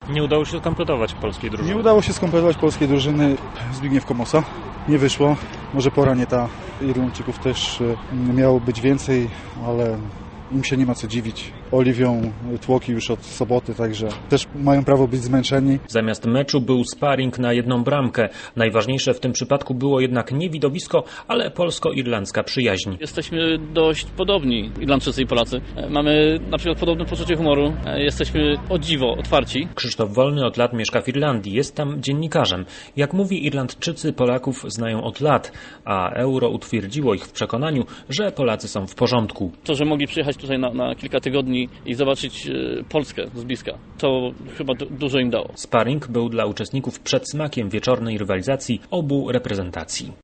Nie udało się skompletować polskiej drużyny. Nie udało się skompletować polskiej drużyny. Zbigniew Komosa. Nie wyszło. Może pora nie ta. Irlandczyków też miało być więcej, ale im się nie ma co dziwić. Oliwią tłoki już od soboty, także też mają prawo być zmęczeni. Zamiast meczu był sparring na jedną bramkę. Najważniejsze w tym przypadku było jednak nie widowisko, ale polsko-irlandzka przyjaźń. Jesteśmy dość podobni, Irlandczycy i Polacy. Mamy na przykład podobne poczucie humoru. Jesteśmy o dziwo otwarci. Krzysztof Wolny od lat mieszka w Irlandii. Jest tam dziennikarzem. Jak mówi, Irlandczycy Polaków znają od lat, a euro utwierdziło ich w przekonaniu, że Polacy są w porządku. To, że mogli przyjechać tutaj na kilka tygodni i zobaczyć Polskę z bliska, to chyba dużo im dało. Sparring był dla uczestników przedsmakiem wieczornej rywalizacji obu reprezentacji.